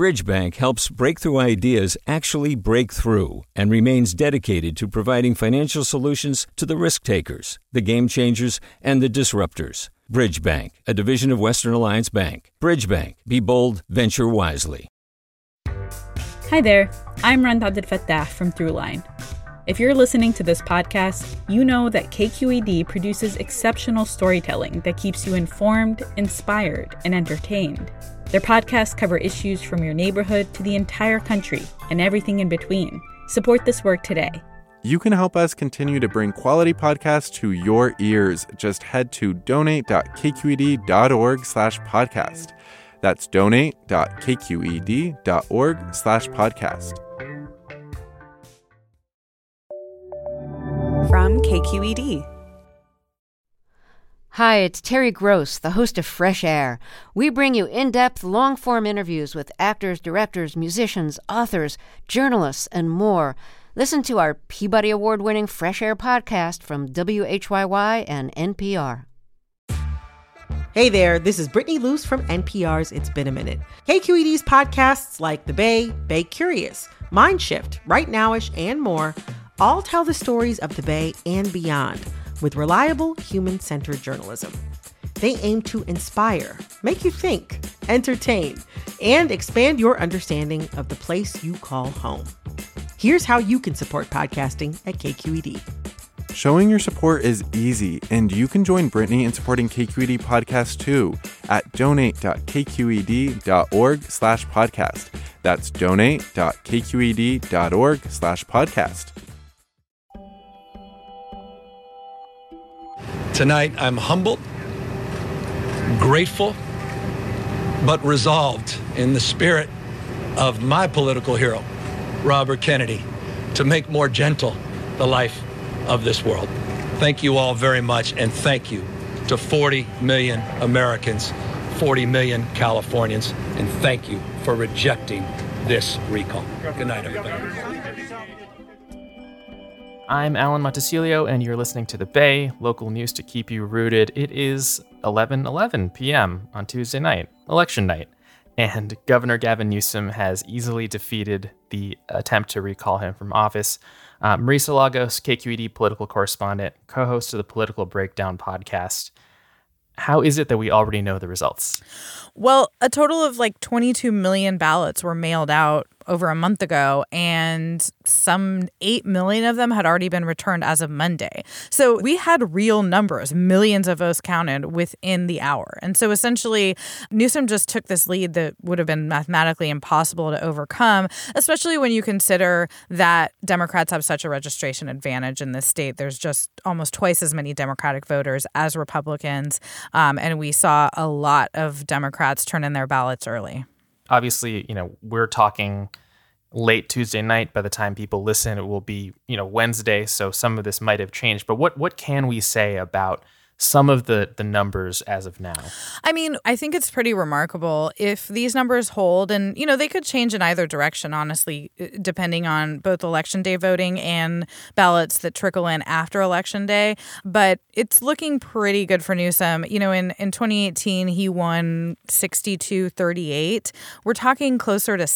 Bridgebank helps breakthrough ideas actually break through and remains dedicated to providing financial solutions to the risk takers, the game changers, and the disruptors. Bridgebank, a division of Western Alliance Bank. Bridgebank. Be bold, venture wisely. Hi there, I'm Rand Abdel-Fattah from Throughline. If you're listening to this podcast, you know that KQED produces exceptional storytelling that keeps you informed, inspired, and entertained. Their podcasts cover issues from your neighborhood to the entire country and everything in between. Support this work today. You can help us continue to bring quality podcasts to your ears. Just head to donate.kqed.org/podcast. That's donate.kqed.org/podcast. From KQED. Hi, it's Terry Gross, the host of Fresh Air. We bring you in-depth, long-form interviews with actors, directors, musicians, authors, journalists, and more. Listen to our Peabody Award-winning Fresh Air podcast from WHYY and NPR. Hey there, this is Brittany Luce from NPR's It's Been a Minute. KQED's podcasts like The Bay Curious, Mindshift, Right Nowish, and more all tell the stories of the Bay and beyond with reliable, human-centered journalism. They aim to inspire, make you think, entertain, and expand your understanding of the place you call home. Here's how you can support podcasting at KQED. Showing your support is easy, and you can join Brittany in supporting KQED Podcast too at donate.kqed.org/podcast. That's donate.kqed.org/podcast. Tonight, I'm humbled, grateful, but resolved in the spirit of my political hero, Robert Kennedy, to make more gentle the life of this world. Thank you all very much, and thank you to 40 million Americans, 40 million Californians, and thank you for rejecting this recall. Good night, everybody. I'm Alan Montecillo, and you're listening to The Bay, local news to keep you rooted. It is 11:11 p.m. on Tuesday night, election night, and Governor Gavin Newsom has easily defeated the attempt to recall him from office. Marisa Lagos, KQED political correspondent, co-host of the Political Breakdown podcast. How is it that we already know the results? Well, a total of 22 million ballots were mailed out over a month ago, and some 8 million of them had already been returned as of Monday. So we had real numbers, millions of votes counted within the hour. And so essentially, Newsom just took this lead that would have been mathematically impossible to overcome, especially when you consider that Democrats have such a registration advantage in this state. There's just almost twice as many Democratic voters as Republicans, and we saw a lot of Democrats turn in their ballots early. Obviously, we're talking late Tuesday night. By the time people listen, it will be, Wednesday. So some of this might have changed. But what can we say about some of the numbers as of now? I mean, I think it's pretty remarkable if these numbers hold, and, they could change in either direction, honestly, depending on both Election Day voting and ballots that trickle in after Election Day. But it's looking pretty good for Newsom. In 2018, he won 62-38. We're talking closer to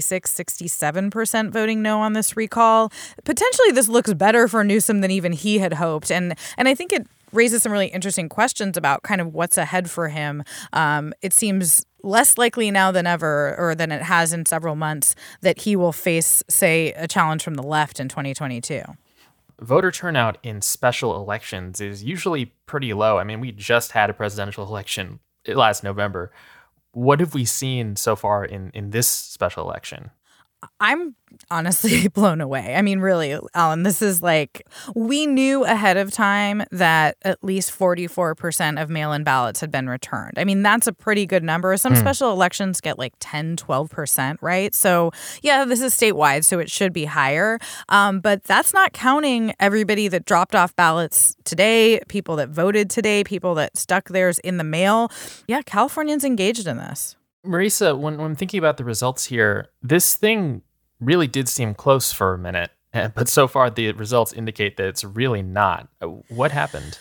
66-67% voting no on this recall. Potentially, this looks better for Newsom than even he had hoped. And I think it raises some really interesting questions about kind of what's ahead for him. It seems less likely now than ever, or than it has in several months, that he will face, say, a challenge from the left in 2022. Voter turnout in special elections is usually pretty low. I mean, we just had a presidential election last November. What have we seen so far in this special election? I'm honestly blown away. I mean, really, Alan, this is we knew ahead of time that at least 44% of mail-in ballots had been returned. I mean, that's a pretty good number. Some special elections get 10, 12%, right? So, yeah, this is statewide, so it should be higher. But that's not counting everybody that dropped off ballots today, people that voted today, people that stuck theirs in the mail. Yeah, Californians engaged in this. Marisa, when I'm thinking about the results here, this thing really did seem close for a minute, but so far the results indicate that it's really not. What happened?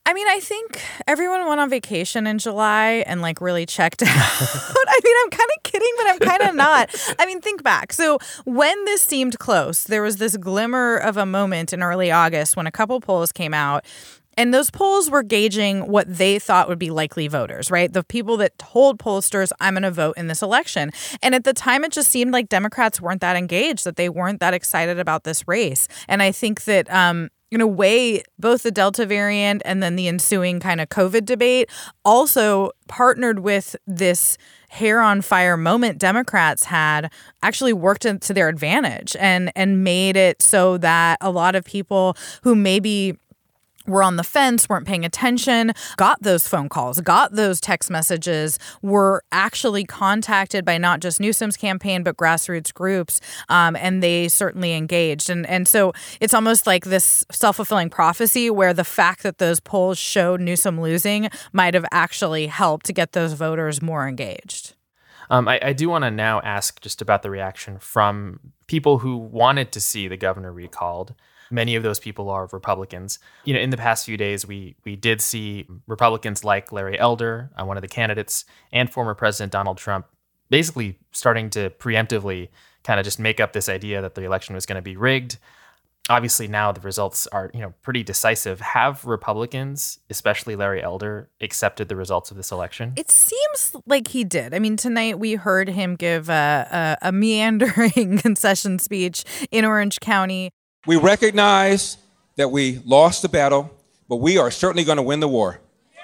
I mean, I think everyone went on vacation in July and really checked out. I mean, I'm kind of kidding, but I'm kind of not. I mean, think back. So when this seemed close, there was this glimmer of a moment in early August when a couple polls came out. And those polls were gauging what they thought would be likely voters, right? The people that told pollsters, I'm going to vote in this election. And at the time, it just seemed like Democrats weren't that engaged, that they weren't that excited about this race. And I think that in a way, both the Delta variant and then the ensuing kind of COVID debate also partnered with this hair on fire moment Democrats had, actually worked into their advantage and made it so that a lot of people who maybe were on the fence, weren't paying attention, got those phone calls, got those text messages, were actually contacted by not just Newsom's campaign, but grassroots groups, and they certainly engaged. And so it's almost like this self-fulfilling prophecy where the fact that those polls showed Newsom losing might have actually helped to get those voters more engaged. I do want to now ask just about the reaction from people who wanted to see the governor recalled. Many of those people are Republicans. In the past few days, we did see Republicans like Larry Elder, one of the candidates, and former President Donald Trump basically starting to preemptively kind of just make up this idea that the election was going to be rigged. Obviously, now the results are, pretty decisive. Have Republicans, especially Larry Elder, accepted the results of this election? It seems like he did. I mean, tonight we heard him give a meandering concession speech in Orange County. We recognize that we lost the battle, but we are certainly going to win the war.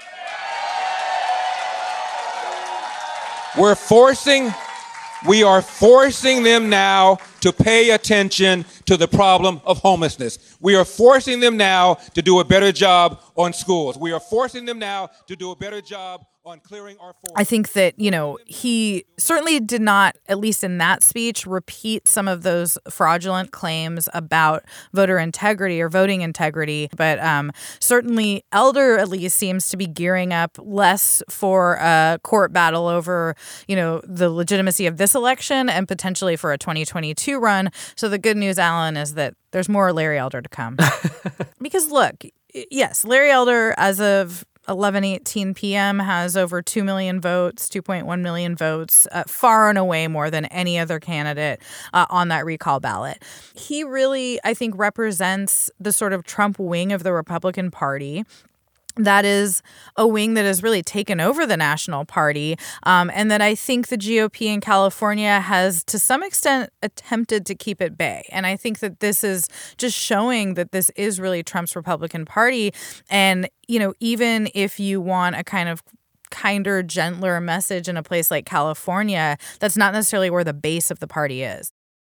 We are forcing them now to pay attention to the problem of homelessness. We are forcing them now to do a better job on schools. We are forcing them now to do a better job on clearing our forests. I think that, he certainly did not, at least in that speech, repeat some of those fraudulent claims about voter integrity or voting integrity. But certainly Elder at least seems to be gearing up less for a court battle over, the legitimacy of this election and potentially for a 2022 run. So the good news, Alan, is that there's more Larry Elder to come. Because look, yes, Larry Elder, as of 11:18 p.m. has over 2 million votes, 2.1 million votes, far and away more than any other candidate on that recall ballot. He really, I think, represents the sort of Trump wing of the Republican Party. That is a wing that has really taken over the national party, and that I think the GOP in California has, to some extent, attempted to keep at bay. And I think that this is just showing that this is really Trump's Republican Party. And, even if you want a kind of kinder, gentler message in a place like California, that's not necessarily where the base of the party is.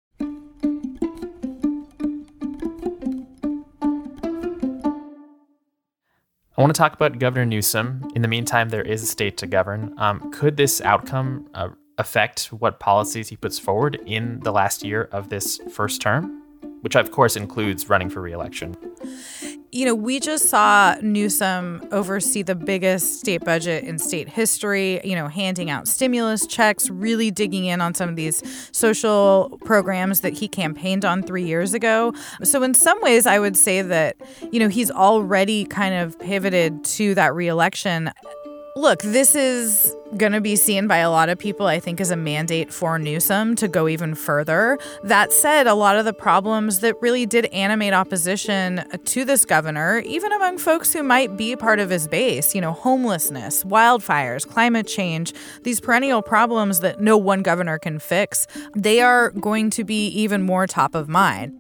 I want to talk about Governor Newsom. In the meantime, there is a state to govern. Could this outcome affect what policies he puts forward in the last year of this first term, which of course includes running for re-election? We just saw Newsom oversee the biggest state budget in state history, handing out stimulus checks, really digging in on some of these social programs that he campaigned on 3 years ago. So in some ways, I would say that, he's already kind of pivoted to that re-election. Look, this is going to be seen by a lot of people, I think, as a mandate for Newsom to go even further. That said, a lot of the problems that really did animate opposition to this governor, even among folks who might be part of his base, homelessness, wildfires, climate change, these perennial problems that no one governor can fix, they are going to be even more top of mind.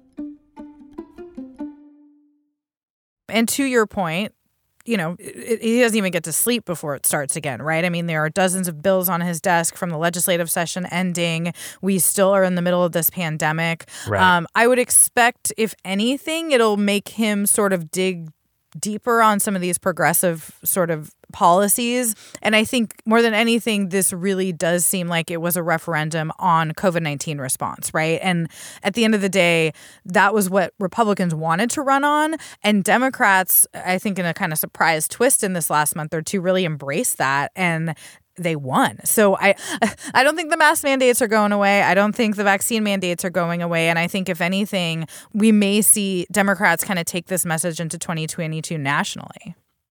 And to your point, he doesn't even get to sleep before it starts again, right? I mean, there are dozens of bills on his desk from the legislative session ending. We still are in the middle of this pandemic. Right. I would expect, if anything, it'll make him sort of dig deeper on some of these progressive sort of policies. And I think more than anything, this really does seem like it was a referendum on COVID-19 response, right? And at the end of the day, that was what Republicans wanted to run on. And Democrats, I think in a kind of surprise twist in this last month or two, really embraced that. And they won. So I don't think the mask mandates are going away. I don't think the vaccine mandates are going away. And I think, if anything, we may see Democrats kind of take this message into 2022 nationally.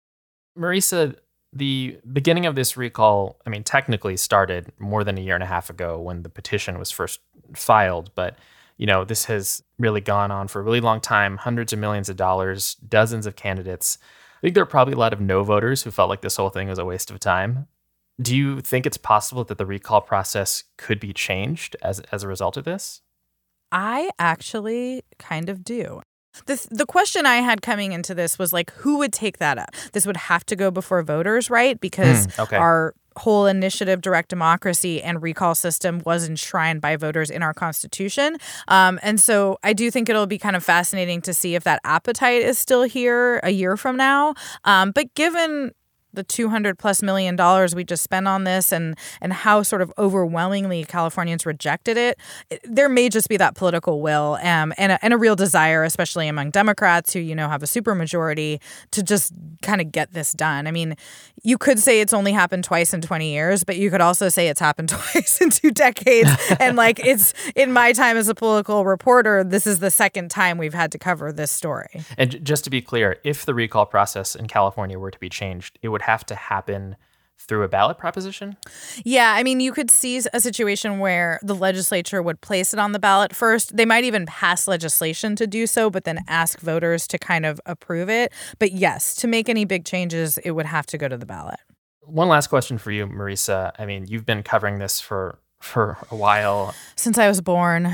Marisa, the beginning of this recall, technically started more than a year and a half ago when the petition was first filed. But, this has really gone on for a really long time, hundreds of millions of dollars, dozens of candidates. I think there are probably a lot of no voters who felt like this whole thing was a waste of time. Do you think it's possible that the recall process could be changed as a result of this? I actually kind of do. The question I had coming into this was like, who would take that up? This would have to go before voters, right? Because our whole initiative, direct democracy, and recall system was enshrined by voters in our Constitution. And so I do think it'll be kind of fascinating to see if that appetite is still here a year from now. But given the $200+ million we just spent on this and how sort of overwhelmingly Californians rejected it, there may just be that political will and a real desire, especially among Democrats who, have a supermajority, to just kind of get this done. I mean, you could say it's only happened twice in 20 years, but you could also say it's happened twice in 2 decades. And it's in my time as a political reporter, this is the second time we've had to cover this story. And just to be clear, if the recall process in California were to be changed, it would have to happen through a ballot proposition? Yeah, you could see a situation where the legislature would place it on the ballot first. They might even pass legislation to do so, but then ask voters to kind of approve it. But yes, to make any big changes, it would have to go to the ballot. One last question for you, Marisa. You've been covering this for a while. Since I was born.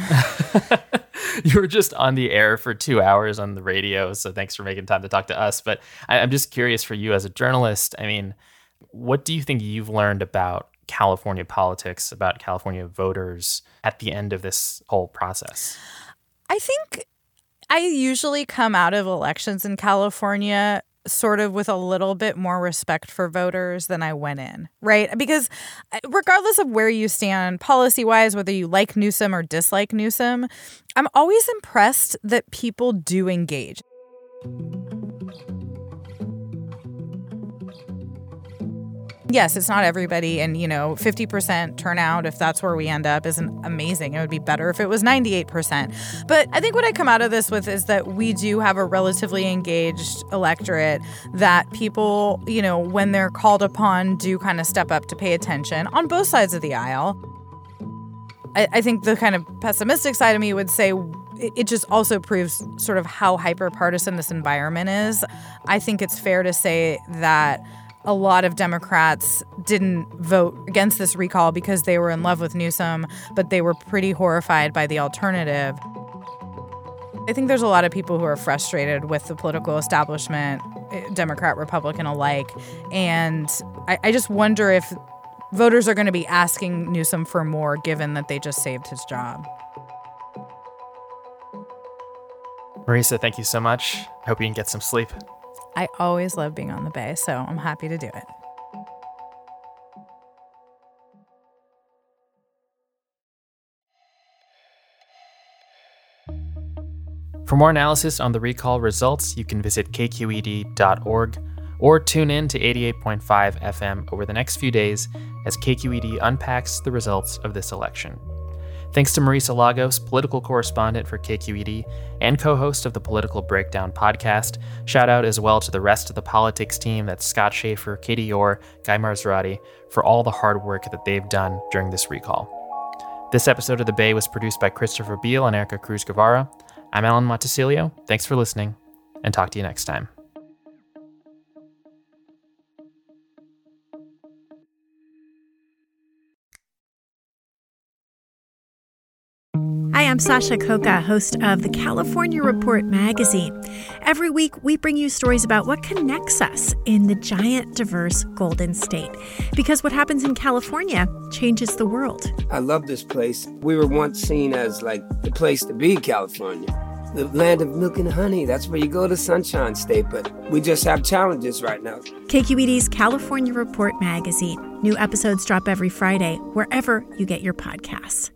You were just on the air for 2 hours on the radio, so thanks for making time to talk to us. But I'm just curious for you as a journalist, what do you think you've learned about California politics, about California voters at the end of this whole process? I think I usually come out of elections in California sort of with a little bit more respect for voters than I went in, right? Because regardless of where you stand policy-wise, whether you like Newsom or dislike Newsom, I'm always impressed that people do engage. Yes, it's not everybody, and 50% turnout, if that's where we end up, isn't amazing. It would be better if it was 98%. But I think what I come out of this with is that we do have a relatively engaged electorate, that people, when they're called upon, do kind of step up to pay attention on both sides of the aisle. I think the kind of pessimistic side of me would say it just also proves sort of how hyper-partisan this environment is. I think it's fair to say that a lot of Democrats didn't vote against this recall because they were in love with Newsom, but they were pretty horrified by the alternative. I think there's a lot of people who are frustrated with the political establishment, Democrat, Republican alike, and I just wonder if voters are going to be asking Newsom for more, given that they just saved his job. Marisa, thank you so much. I hope you can get some sleep. I always love being on the Bay, so I'm happy to do it. For more analysis on the recall results, you can visit kqed.org or tune in to 88.5 FM over the next few days as KQED unpacks the results of this election. Thanks to Marisa Lagos, political correspondent for KQED and co-host of the Political Breakdown podcast. Shout out as well to the rest of the politics team, that's Scott Schaefer, Katie Orr, Guy Marzorati, for all the hard work that they've done during this recall. This episode of The Bay was produced by Christopher Beal and Erica Cruz Guevara. I'm Alan Montecillo. Thanks for listening, and talk to you next time. Hi, I'm Sasha Khokha, host of the California Report magazine. Every week, we bring you stories about what connects us in the giant, diverse Golden State. Because what happens in California changes the world. I love this place. We were once seen as like the place to be, California. The land of milk and honey. That's where you go to Sunshine State, but we just have challenges right now. KQED's California Report magazine. New episodes drop every Friday, wherever you get your podcasts.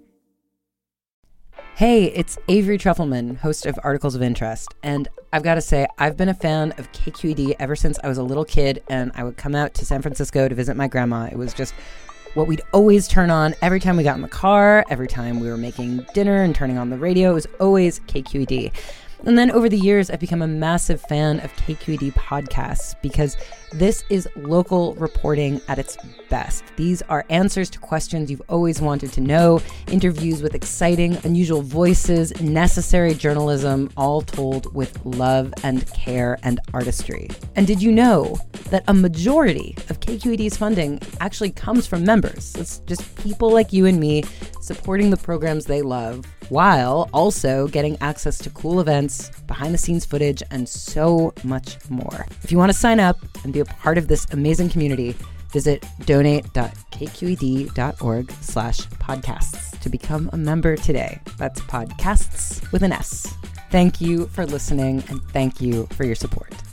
Hey, it's Avery Trufelman, host of Articles of Interest, and I've got to say, I've been a fan of KQED ever since I was a little kid, and I would come out to San Francisco to visit my grandma. It was just what we'd always turn on every time we got in the car, every time we were making dinner and turning on the radio. It was always KQED. And then over the years, I've become a massive fan of KQED podcasts because this is local reporting at its best. These are answers to questions you've always wanted to know, interviews with exciting, unusual voices, necessary journalism, all told with love and care and artistry. And did you know that a majority of KQED's funding actually comes from members? It's just people like you and me supporting the programs they love, while also getting access to cool events, behind-the-scenes footage, and so much more. If you want to sign up and be a part of this amazing community, visit donate.kqed.org/podcasts to become a member today. That's podcasts with an S. Thank you for listening, and thank you for your support.